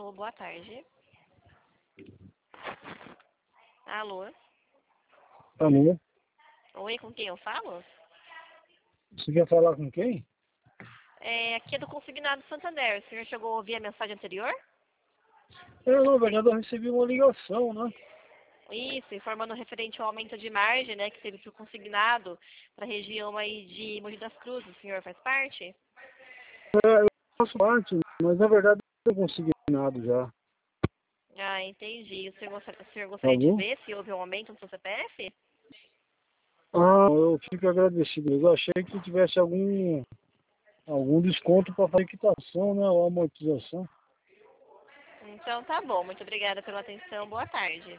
Alô, boa tarde. Alô? Alô? Oi, com quem eu falo? Você quer falar com quem? Aqui é do Consignado Santander. O senhor chegou a ouvir a mensagem anterior? Na verdade, eu recebi uma ligação, né? Isso, informando referente ao aumento de margem, né, que teve para o consignado para a região aí de Mogi das Cruzes. O senhor faz parte? Eu faço parte, mas na verdade eu consegui nada já. Ah, entendi. O senhor gostaria de Alô? ver se houve um aumento no seu CPF? Eu fico agradecido. Eu achei que tivesse algum desconto para fazer quitação, né? Ou amortização. Então tá bom. Muito obrigada pela atenção. Boa tarde.